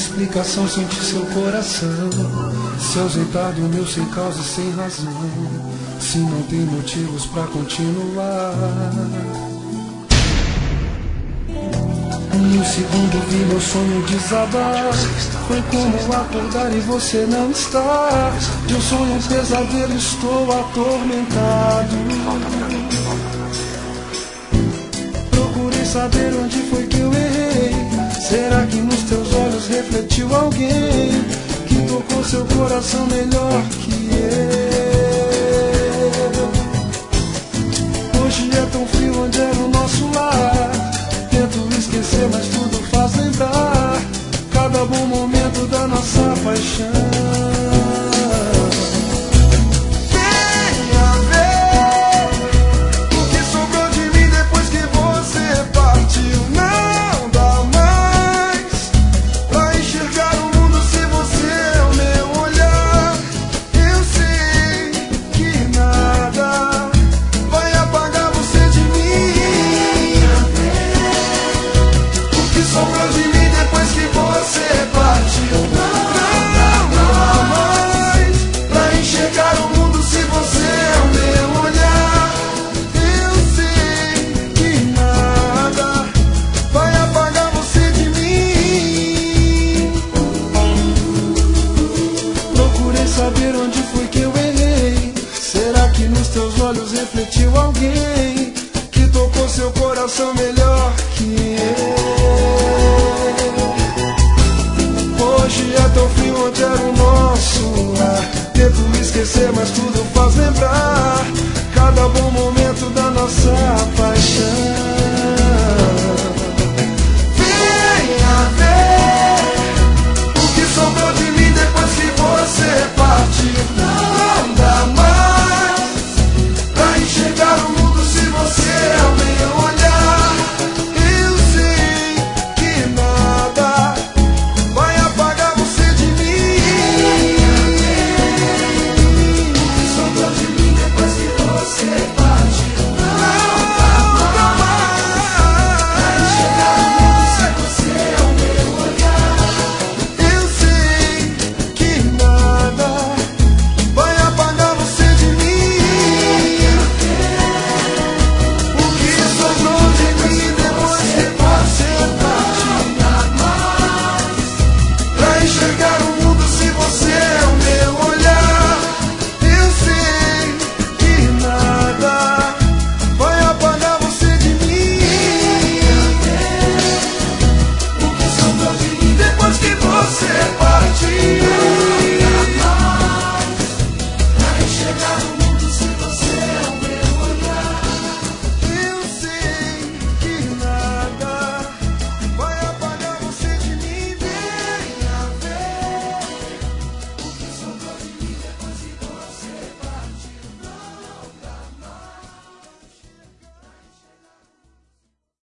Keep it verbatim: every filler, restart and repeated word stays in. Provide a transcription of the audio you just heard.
explicação, senti seu coração se ausentar do meu sem causa e sem razão. Se não tem motivos pra continuar. Um segundo vi meu sonho desabar. Foi como acordar e você não está. De um sonho um pesadelo, estou atormentado. Procurei saber onde foi que eu errei. Será que nos teus olhos refletiu alguém que tocou seu coração melhor que eu? Hoje é tão frio onde era o nosso lar. Tento esquecer, mas tudo faz lembrar cada bom momento da nossa paixão. Saber onde foi que eu errei. Será que nos teus olhos refletiu alguém que tocou seu coração melhor que eu? Hoje é tão frio onde era o nosso lar. Tento esquecer, mas tudo faz lembrar cada bom momento da nossa paixão.